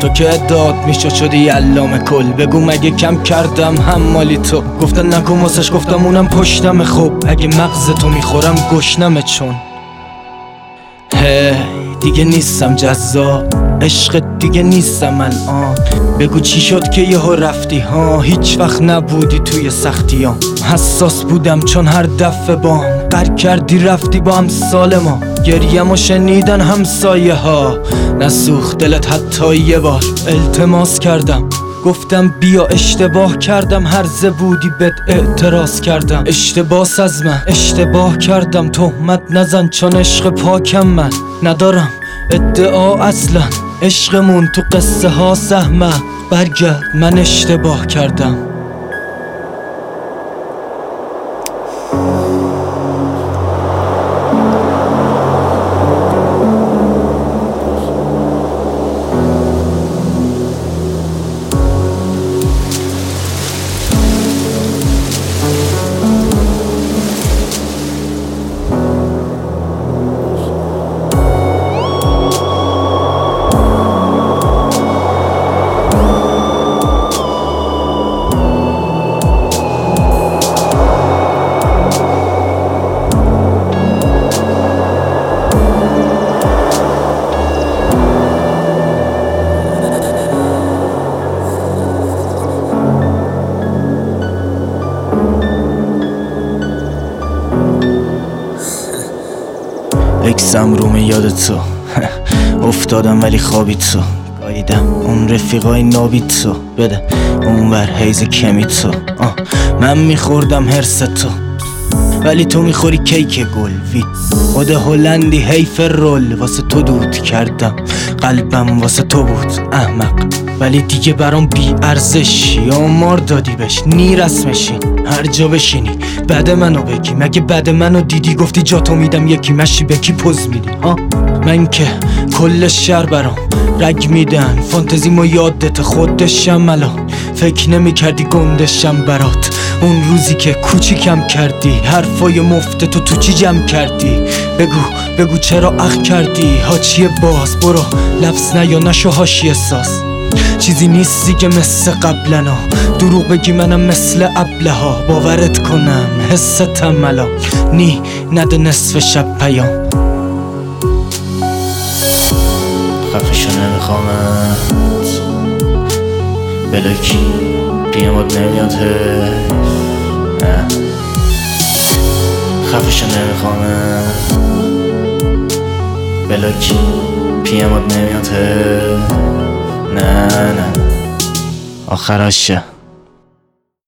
که اداد میشد شدی علام کل. بگو مگه کم کردم حمالی تو؟ گفتن نکن واسش گفتم اونم پشتم. خب اگه مغز تو میخورم گشنمه چون دیگه نیستم جذاب، عشق دیگه نیستم الان. بگو چی شد که یهو رفتی ها؟ هیچ وقت نبودی توی سختیام. حساس بودم چون هر دفعه بام قر کردی رفتی با امثال ما. گریم و شنیدن همسایه ها، نسوخت دلت حتی یه بار. التماس کردم گفتم بیا، اشتباه کردم، هرزه بودی بهت اعتراض کردم. اشتباس از من، اشتباه کردم، تهمت نزن چون عشق پاکم من ندارم ادعا اصلا. عشقمون تو قصه ها سهمه، برگرد من اشتباه کردم. اکسم روم یاد تو افتادم ولی خوابی تو گاییدم. اون رفیقای نابی تو بده اون بر حیز کمی تو. من میخوردم هرس تو ولی تو میخوری کیک گلوی. خود هلندی حیف رول واسه تو دود کردم. قلبم واسه تو بود احمق ولی دیگه برام بی ارزشی. آمار دادی بهش نی رسمشی، هر جا بشینی بعد منو بگی. مگه بعد منو دیدی گفتی جاتو میدم یکی؟ مشی به کی پوز میدی ها؟ من که کل شهر برام رگ میدن، فانتزیمو یادت خودشم الان. فکر نمی کردی گندشم برات اون روزی که کوچیکم کردی. حرفای مفت تو چی جمع کردی؟ بگو چرا اخ کردی؟ حاجی باز برو لفظ نیا نشو حاشیه ساز. چیزی نیستی که مثل قبلنا، دروغ بگی منم مثل ابله‌ها. باورت کنم حستم الان نی نده نصف شب پیام. خفشو نمیخوامت بلکی قیامت نمیاد نه. خفشو نمیخوامت بلکی پیامت نمیاد نه آخرشه.